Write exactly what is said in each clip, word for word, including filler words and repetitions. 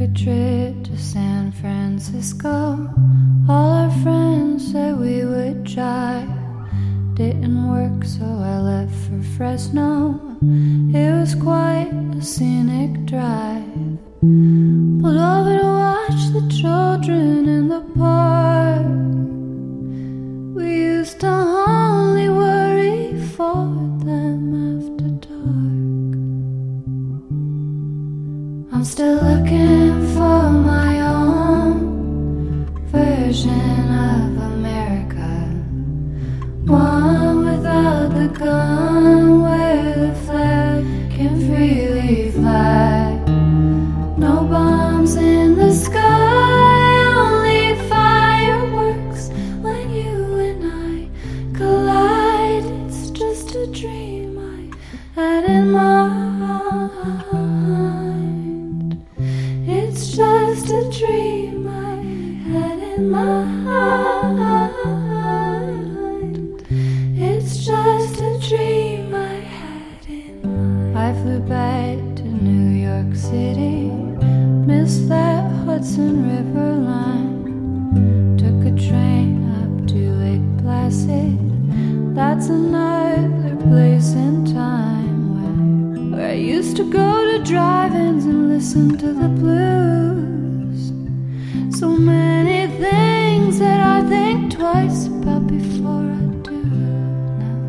a trip to San Francisco. All our friends said we would try. Didn't work, so I left for Fresno. It was quite a scenic drive. Pulled over to watch the children in the park. We used to only worry for them after dark. I'm still looking for my own version of America, one without the gun, where the flag can freely fly. No bombs in the sky, only fireworks when you and I collide. It's just a dream I had in mind. It's just a dream I had in mind. It's just a dream I had in mind. I flew back to New York City, missed that Hudson River line. Took a train up to Lake Placid. That's another place in time where, where I used to go to drive-ins and listen to the blues. So many things that I think twice about before I do now.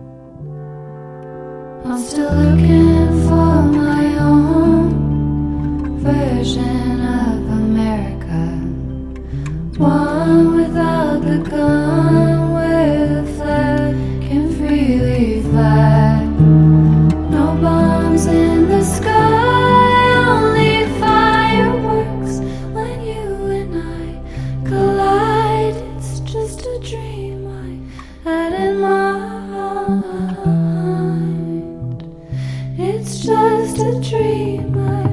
I'm still looking for my own version of America, one without the gun, where the flag can freely fly. No bombs in the sky, only fireworks when you and I collide. It's just a dream I had in mind. It's just a dream I